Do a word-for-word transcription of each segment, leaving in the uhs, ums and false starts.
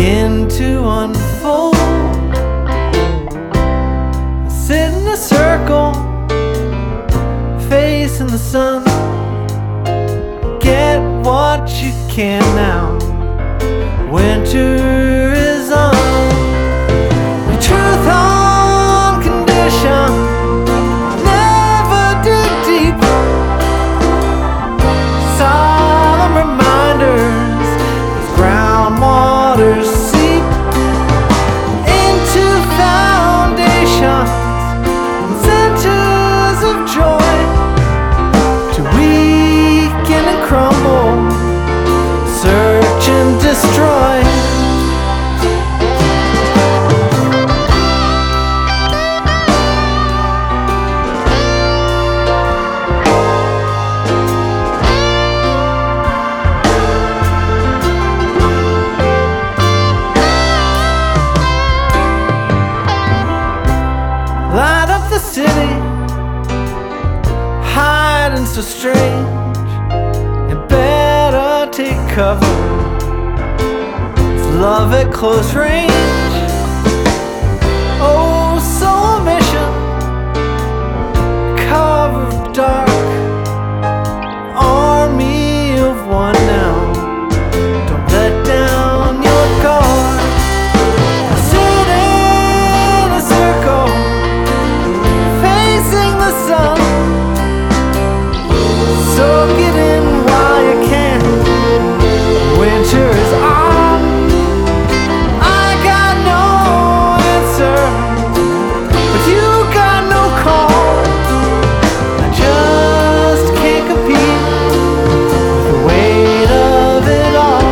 begin to unfold. Sit in a circle, facing the sun. Get what you can now. Winter is on. The truth on condition, never dig deep. Solemn reminders as groundwater seep into foundations and centers of joy, to weaken and crumble, search and destroy. Light up the city, hiding so strange. You better take cover, it's love at close range. Oh, so a mission, cover of dark, army of one now. Don't let down your guard. Sit in a circle, facing the sun. Soak it in while you can. Winter is on. I got no answer, but you got no call. I just can't compete with the weight of it all.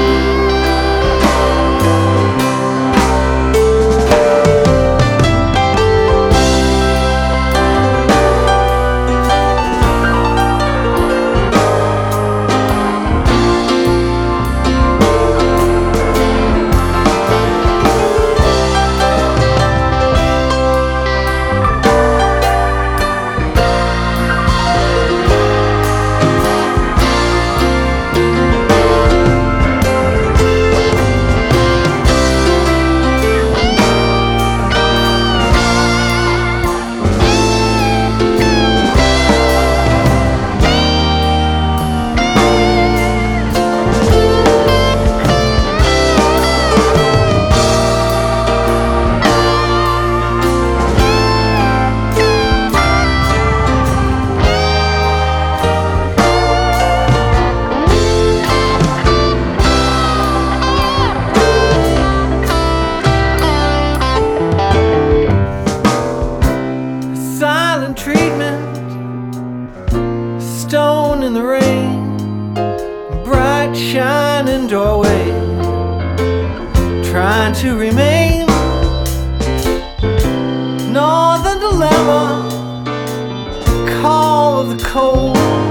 Silent treatment, stone in the rain, bright shining doorway, trying to remain. Northern dilemma, call of the cold.